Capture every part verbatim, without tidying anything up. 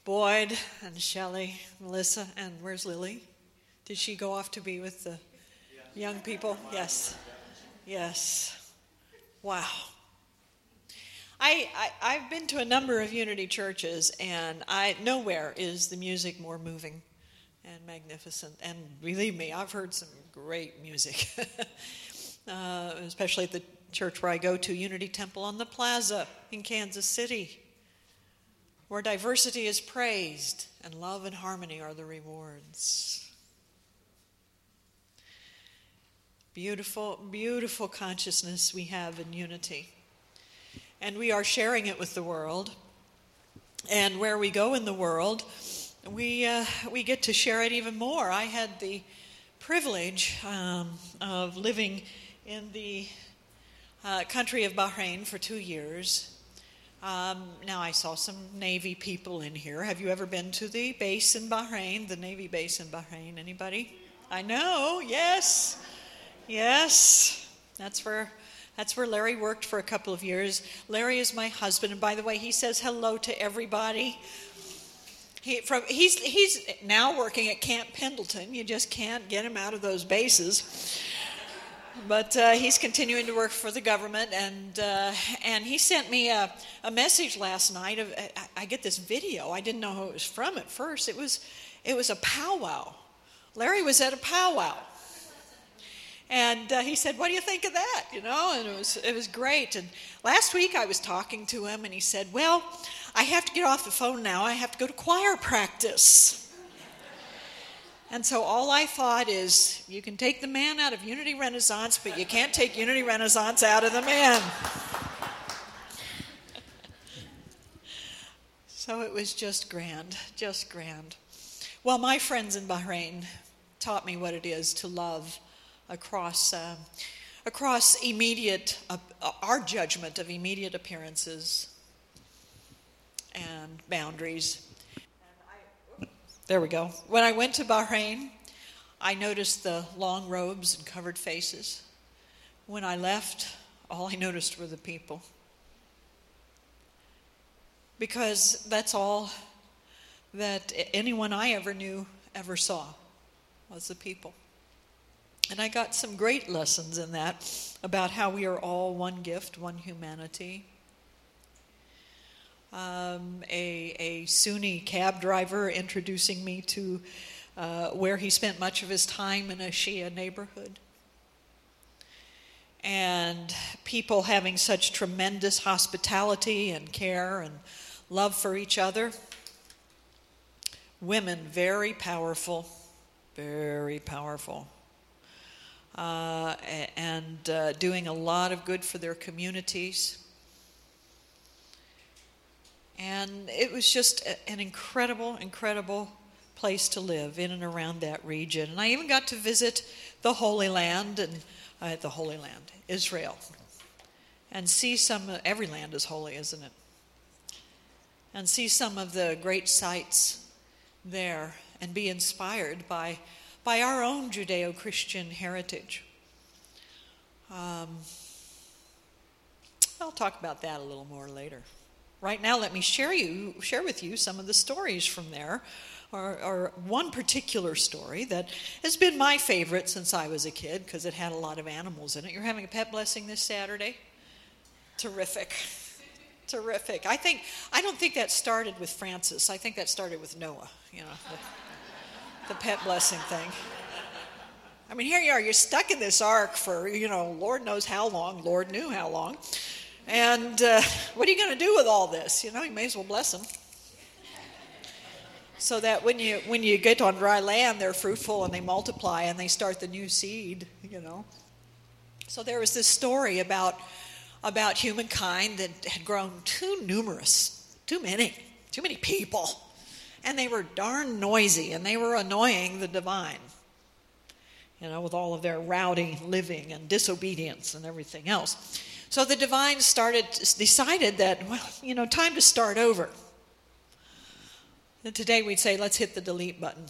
Boyd and Shelley, Melissa, and where's Lily? Did she go off to be with the young people? Yes. Yes. Wow. I, I, I've been to a number of Unity churches, and I nowhere is the music more moving and magnificent. And believe me, I've heard some great music, uh, especially at the church where I go to, Unity Temple on the Plaza in Kansas City, where diversity is praised and love and harmony are the rewards. Beautiful, beautiful consciousness we have in unity. And we are sharing it with the world. And where we go in the world, we uh, we get to share it even more. I had the privilege um, of living in the uh, country of Bahrain for two years. Um, now, I saw some Navy people in here. Have you ever been to the base in Bahrain, the Navy base in Bahrain? Anybody? I know, yes. Yes. That's where... That's where Larry worked for a couple of years. Larry is my husband, and by the way, he says hello to everybody. He, from, he's, he's now working at Camp Pendleton. You just can't get him out of those bases. But uh, he's continuing to work for the government, and uh, and he sent me a, a message last night. Of I, I get this video. I didn't know who it was from at first. It was it was a powwow. Larry was at a powwow. And uh, he said, "What do you think of that?" You know, and it was it was great. And last week I was talking to him, and he said, "Well, I have to get off the phone now. I have to go to choir practice." And so all I thought is, you can take the man out of Unity Renaissance, but you can't take Unity Renaissance out of the man. So it was just grand, just grand. Well, my friends in Bahrain taught me what it is to love across uh, across immediate, uh, our judgment of immediate appearances and boundaries. And I, there we go. When I went to Bahrain, I noticed the long robes and covered faces. When I left, all I noticed were the people. Because that's all that anyone I ever knew ever saw, was the people. And I got some great lessons in that about how we are all one gift, one humanity. Um, a, a Sunni cab driver introducing me to uh, where he spent much of his time in a Shia neighborhood. And people having such tremendous hospitality and care and love for each other. Women very powerful, very powerful. Uh, and uh, doing a lot of good for their communities. And it was just a, an incredible, incredible place to live in and around that region. And I even got to visit the Holy Land, and uh, the Holy Land, Israel, and see some, uh, every land is holy, isn't it? And see some of the great sights there and be inspired by by our own Judeo-Christian heritage. Um, I'll talk about that a little more later. Right now, let me share you share with you some of the stories from there, or, or one particular story that has been my favorite since I was a kid because it had a lot of animals in it. You're having a pet blessing this Saturday? Terrific. Terrific. I think I don't think that started with Francis. I think that started with Noah, you know. The, the pet blessing thing. I mean, here you are, you're stuck in this ark for, you know, Lord knows how long, Lord knew how long. And uh, what are you going to do with all this? You know, you may as well bless them. So that when you when you get on dry land, they're fruitful and they multiply and they start the new seed, you know. So there was this story about, about humankind that had grown too numerous, too many, too many people. And they were darn noisy, and they were annoying the divine, you know, with all of their rowdy living and disobedience and everything else. So the divine started, decided that, well, you know, time to start over. And today we'd say, let's hit the delete button.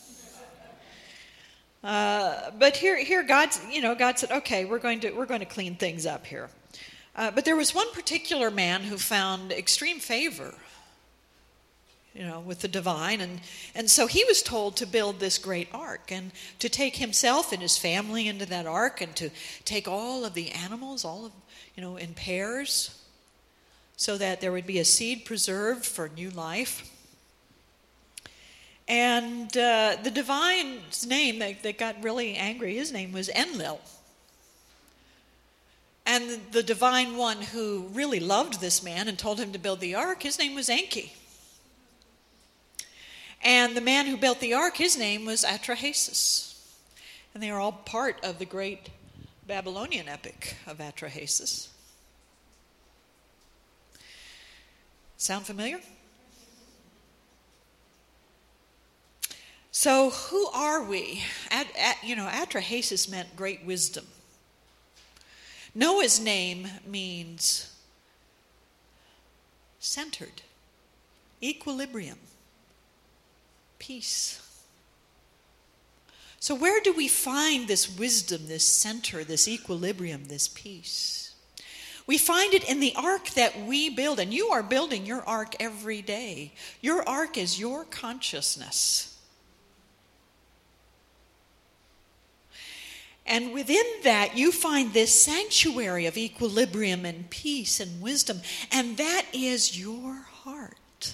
Uh, but here, here, God, you know, God said, okay, we're going to we're going to clean things up here. Uh, but there was one particular man who found extreme favor you know, with the divine. And, and so he was told to build this great ark and to take himself and his family into that ark and to take all of the animals, all of, you know, in pairs, so that there would be a seed preserved for new life. And uh, the divine's name that, that got really angry, his name was Enlil. And the, the divine one who really loved this man and told him to build the ark, his name was Enki. And the man who built the ark, his name was Atrahasis. And they are all part of the great Babylonian epic of Atrahasis. Sound familiar? So who are we? At, at, you know, Atrahasis meant great wisdom. Noah's name means centered, equilibrium, peace. So where do we find this wisdom, this center, this equilibrium, this peace? We find it in the ark that we build, and you are building your ark every day. Your ark is your consciousness. And within that, you find this sanctuary of equilibrium and peace and wisdom, and that is your heart.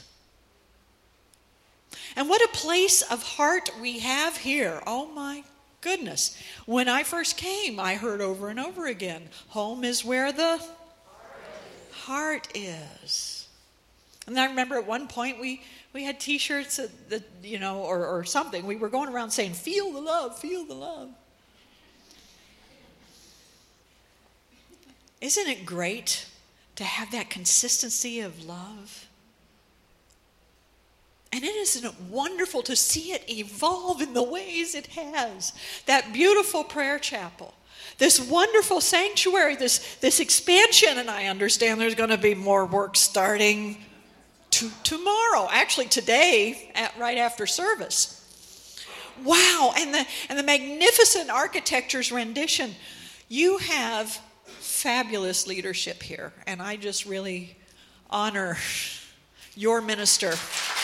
And what a place of heart we have here. Oh my goodness. When I first came, I heard over and over again, home is where the heart is. And I remember at one point we, we had t-shirts that, that you know, or, or something. We were going around saying, feel the love, feel the love. Isn't it great to have that consistency of love? And it isn't it wonderful to see it evolve in the ways it has. That beautiful prayer chapel, this wonderful sanctuary, this, this expansion, and I understand there's going to be more work starting to, tomorrow, actually today, at, right after service. Wow, and the, and the magnificent architecture's rendition. You have fabulous leadership here, and I just really honor your minister.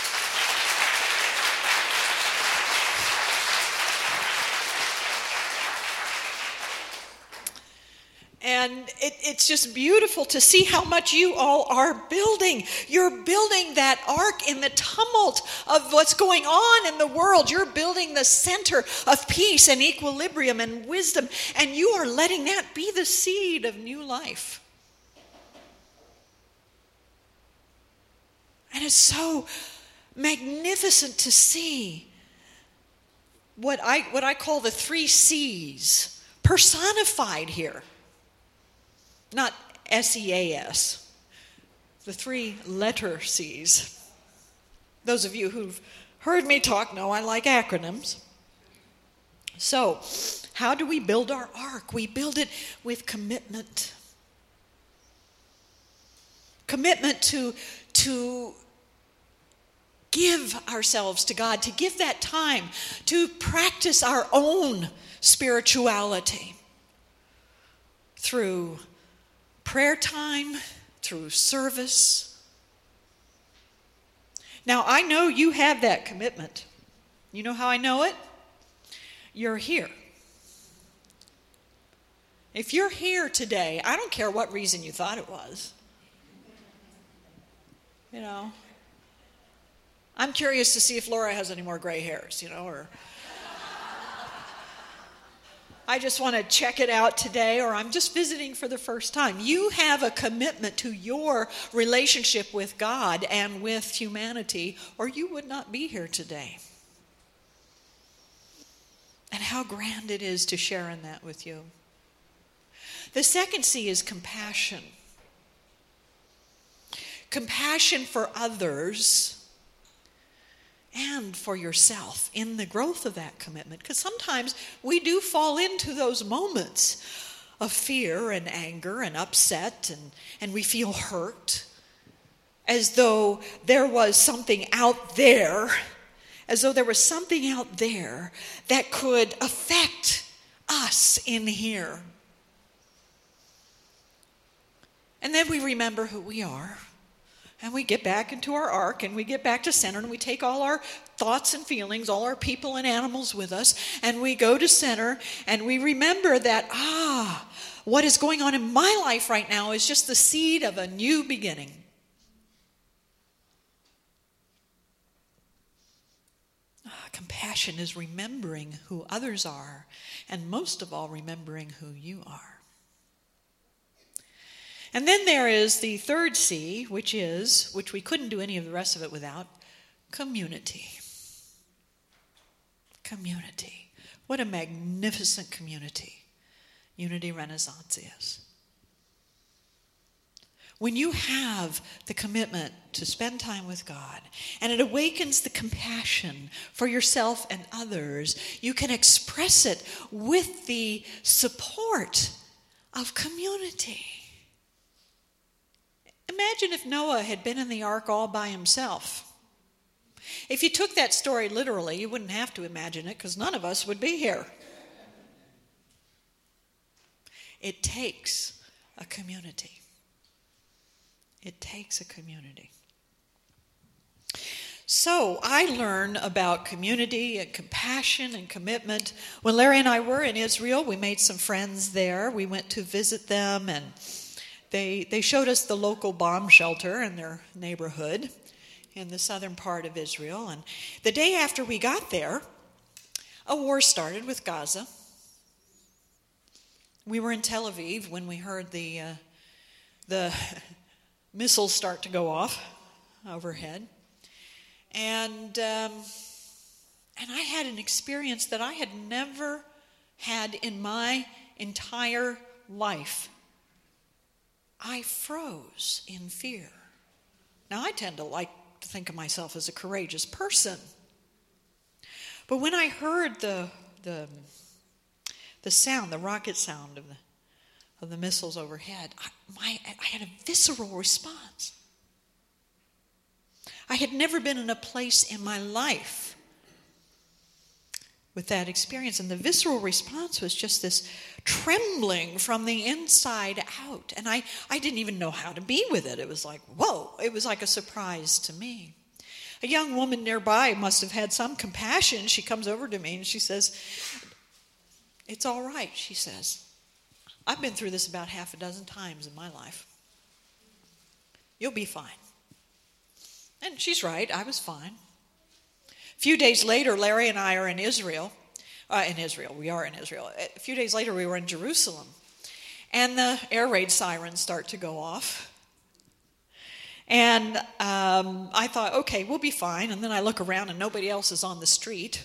And it, it's just beautiful to see how much you all are building. You're building that ark in the tumult of what's going on in the world. You're building the center of peace and equilibrium and wisdom. And you are letting that be the seed of new life. And it's so magnificent to see what I, what I call the three C's personified here. Not S E A S, the three letter C's. Those of you who've heard me talk know I like acronyms. So, how do we build our ark? We build it with commitment. Commitment to, to give ourselves to God, to give that time, to practice our own spirituality through prayer time, through service. Now, I know you have that commitment. You know how I know it? You're here. If you're here today, I don't care what reason you thought it was. You know, I'm curious to see if Laura has any more gray hairs, you know, or I just want to check it out today, or I'm just visiting for the first time. You have a commitment to your relationship with God and with humanity, or you would not be here today. And how grand it is to share in that with you. The second C is compassion. Compassion for others and for yourself in the growth of that commitment. Because sometimes we do fall into those moments of fear and anger and upset, and, and we feel hurt, as though there was something out there, as though there was something out there that could affect us in here. And then we remember who we are. And we get back into our ark, and we get back to center, and we take all our thoughts and feelings, all our people and animals with us, and we go to center, and we remember that, ah, what is going on in my life right now is just the seed of a new beginning. Ah, compassion is remembering who others are, and most of all, remembering who you are. And then there is the third C, which is, which we couldn't do any of the rest of it without, community. Community. What a magnificent community Unity Renaissance is. When you have the commitment to spend time with God, and it awakens the compassion for yourself and others, you can express it with the support of community. Imagine if Noah had been in the ark all by himself. If you took that story literally, you wouldn't have to imagine it because none of us would be here. It takes a community. It takes a community. So I learned about community and compassion and commitment. When Larry and I were in Israel, we made some friends there. We went to visit them, and They they showed us the local bomb shelter in their neighborhood in the southern part of Israel. And the day after we got there, a war started with Gaza. We were in Tel Aviv when we heard the uh, the missiles start to go off overhead. And um, and I had an experience that I had never had in my entire life. I froze in fear. Now, I tend to like to think of myself as a courageous person. But when I heard the the the sound, the rocket sound of the of the missiles overhead, I, my, I had a visceral response. I had never been in a place in my life with that experience. And the visceral response was just this trembling from the inside out. And I, I didn't even know how to be with it. It was like, whoa, it was like a surprise to me. A young woman nearby must have had some compassion. She comes over to me and she says, "It's all right," she says. "I've been through this about half a dozen times in my life. You'll be fine." And she's right, I was fine. A few days later, Larry and I are in Israel. Uh, in Israel, we are in Israel. A few days later, we were in Jerusalem. And the air raid sirens start to go off. And um, I thought, okay, we'll be fine. And then I look around and nobody else is on the street.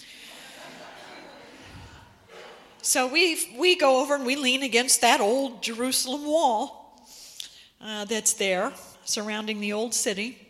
So we we go over and we lean against that old Jerusalem wall uh, that's there surrounding the old city.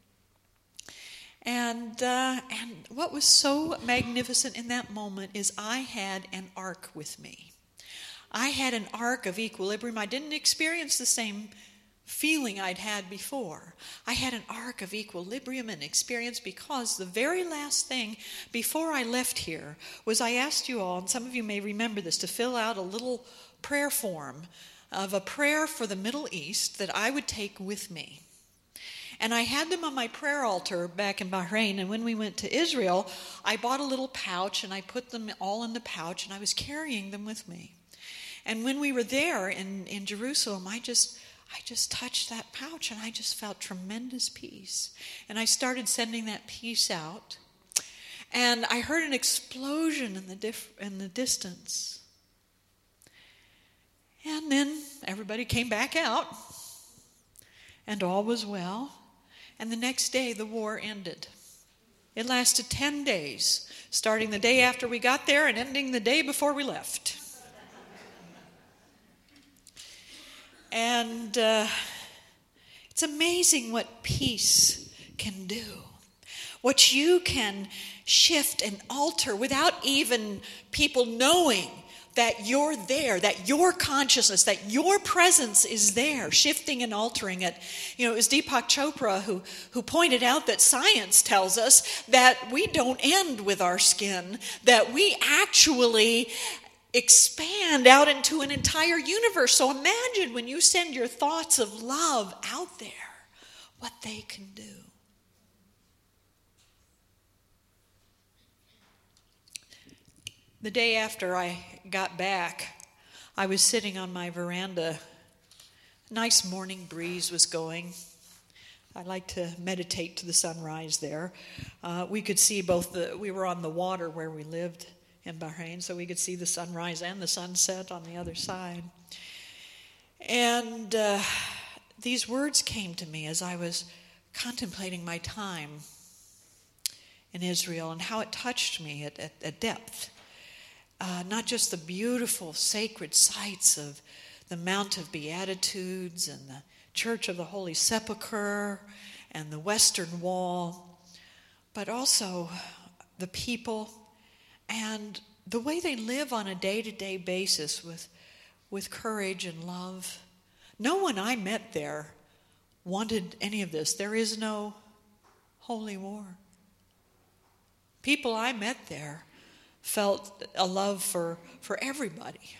And uh, and what was so magnificent in that moment is I had an ark with me. I had an ark of equilibrium. I didn't experience the same feeling I'd had before. I had an ark of equilibrium and experience because the very last thing before I left here was I asked you all, and some of you may remember this, to fill out a little prayer form of a prayer for the Middle East that I would take with me. And I had them on my prayer altar back in Bahrain, and when we went to Israel, I bought a little pouch and I put them all in the pouch and I was carrying them with me. And when we were there in, in Jerusalem, I just I just touched that pouch and I just felt tremendous peace. And I started sending that peace out. And I heard an explosion in the dif- in the distance. And then everybody came back out. And all was well. And the next day, the war ended. It lasted ten days, starting the day after we got there and ending the day before we left. And uh, it's amazing what peace can do. What you can shift and alter without even people knowing that you're there, that your consciousness, that your presence is there, shifting and altering it. You know, it was Deepak Chopra who, who pointed out that science tells us that we don't end with our skin, that we actually expand out into an entire universe. So imagine when you send your thoughts of love out there, what they can do. The day after I got back, I was sitting on my veranda. A nice morning breeze was going. I like to meditate to the sunrise there. Uh, we could see both the, we were on the water where we lived in Bahrain, so we could see the sunrise and the sunset on the other side. And uh, these words came to me as I was contemplating my time in Israel and how it touched me at, at, at depth. Uh, not just the beautiful sacred sites of the Mount of Beatitudes and the Church of the Holy Sepulchre and the Western Wall, but also the people and the way they live on a day-to-day basis with, with courage and love. No one I met there wanted any of this. There is no holy war. People I met there felt a love for, for everybody.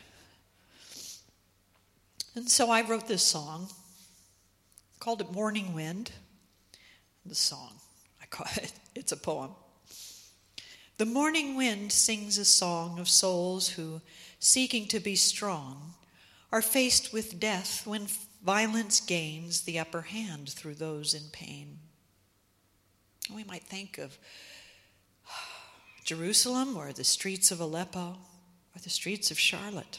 And so I wrote this song, called it Morning Wind. The song, I call it, it's a poem. The morning wind sings a song of souls who, seeking to be strong, are faced with death when violence gains the upper hand through those in pain. We might think of Jerusalem or the streets of Aleppo or the streets of Charlotte.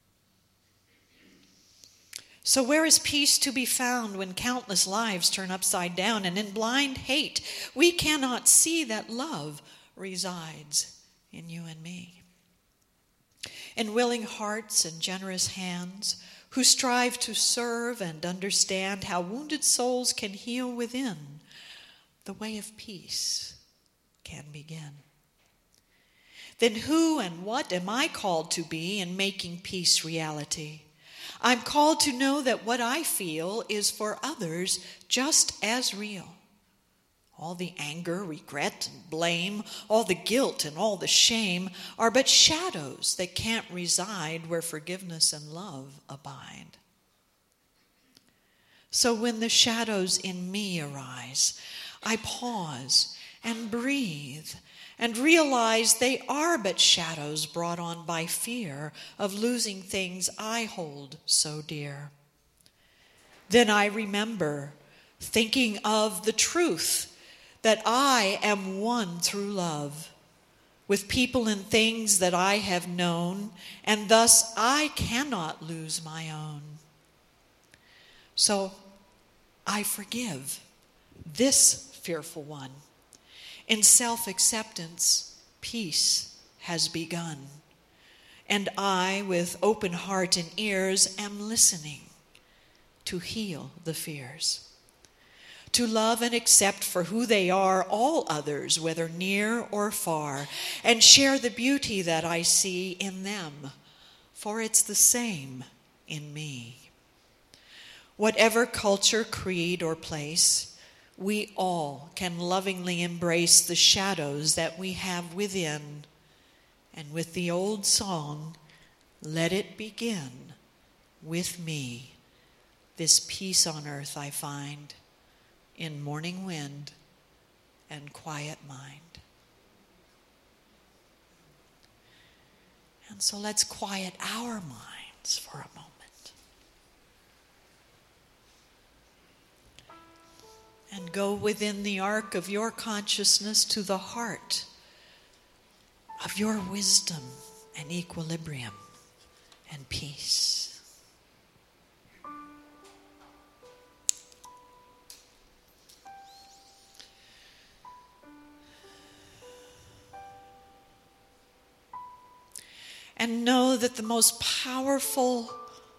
So where is peace to be found when countless lives turn upside down and in blind hate we cannot see that love resides in you and me? In willing hearts and generous hands who strive to serve and understand how wounded souls can heal within, the way of peace can begin. Then who and what am I called to be in making peace reality? I'm called to know that what I feel is for others just as real. All the anger, regret, and blame, all the guilt and all the shame are but shadows that can't reside where forgiveness and love abide. So when the shadows in me arise, I pause and breathe and realize they are but shadows brought on by fear of losing things I hold so dear. Then I remember, thinking of the truth, that I am one through love, with people and things that I have known, and thus I cannot lose my own. So I forgive this fearful one. In self-acceptance, peace has begun, and I, with open heart and ears, am listening to heal the fears, to love and accept for who they are all others, whether near or far, and share the beauty that I see in them, for it's the same in me. Whatever culture, creed, or place, we all can lovingly embrace the shadows that we have within. And with the old song, let it begin with me. This peace on earth I find in morning wind and quiet mind. And so let's quiet our minds for a moment. And go within the arc of your consciousness to the heart of your wisdom and equilibrium and peace. And know that the most powerful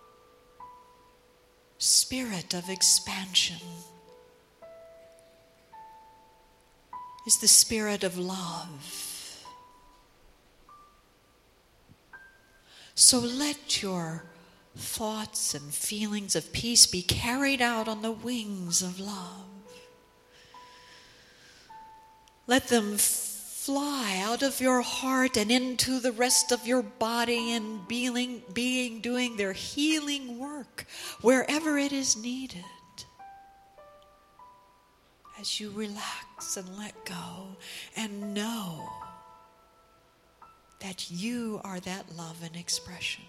spirit of expansion is the spirit of love. So let your thoughts and feelings of peace be carried out on the wings of love. Let them fly out of your heart and into the rest of your body and being, being doing their healing work wherever it is needed. as you relax and let go and know that you are that love in expression.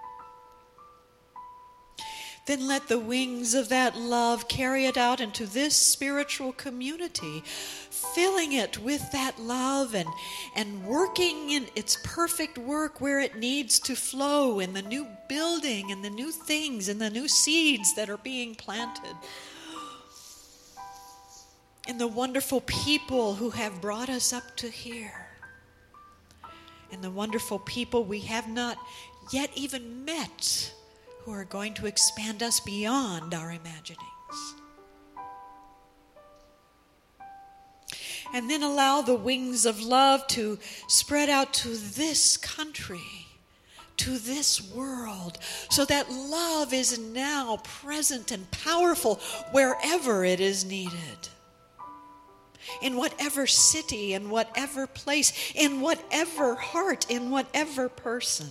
Then let the wings of that love carry it out into this spiritual community, filling it with that love and, and working in its perfect work where it needs to flow in the new building and the new things and the new seeds that are being planted. And the wonderful people who have brought us up to here. And the wonderful people we have not yet even met, who are going to expand us beyond our imaginings. And then allow the wings of love to spread out to this country, to this world, so that love is now present and powerful wherever it is needed. In whatever city, in whatever place, in whatever heart, in whatever person.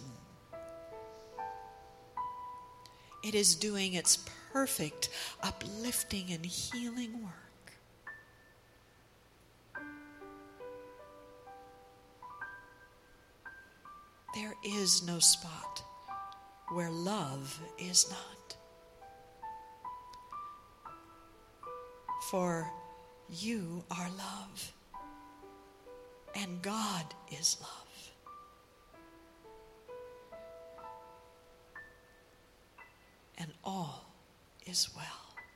It is doing its perfect uplifting and healing work. There is no spot where love is not. For you are love, and God is love. And all is well.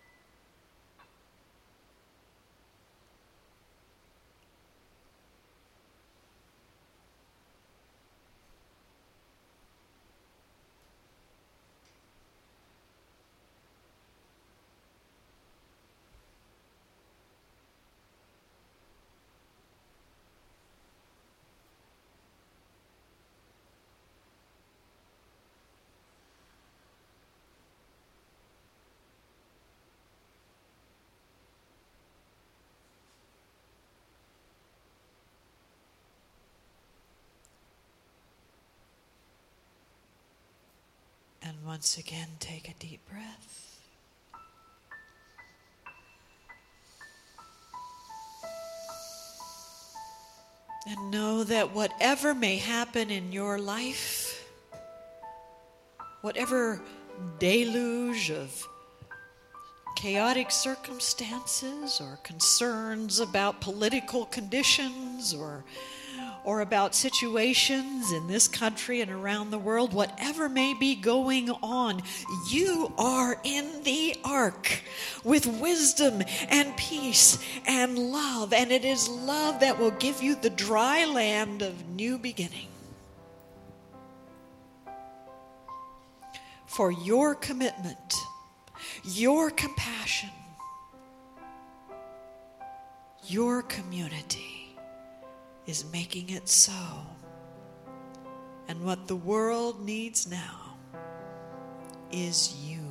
And once again, take a deep breath. And know that whatever may happen in your life, whatever deluge of chaotic circumstances or concerns about political conditions or or about situations in this country and around the world, whatever may be going on, you are in the ark with wisdom and peace and love. And it is love that will give you the dry land of new beginning. For your commitment, your compassion, your community is making it so. And what the world needs now is you.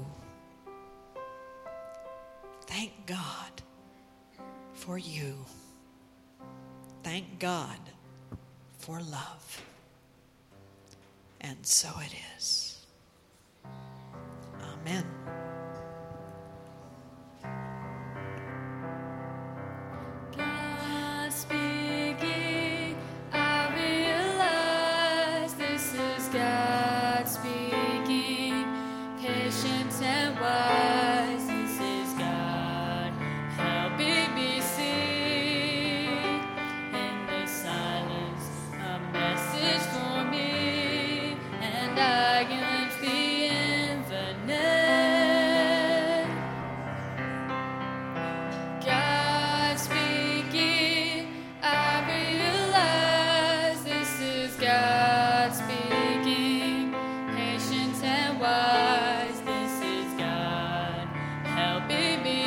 Thank God for you. Thank God for love. And so it is. Amen.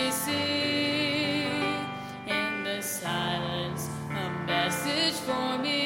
For me.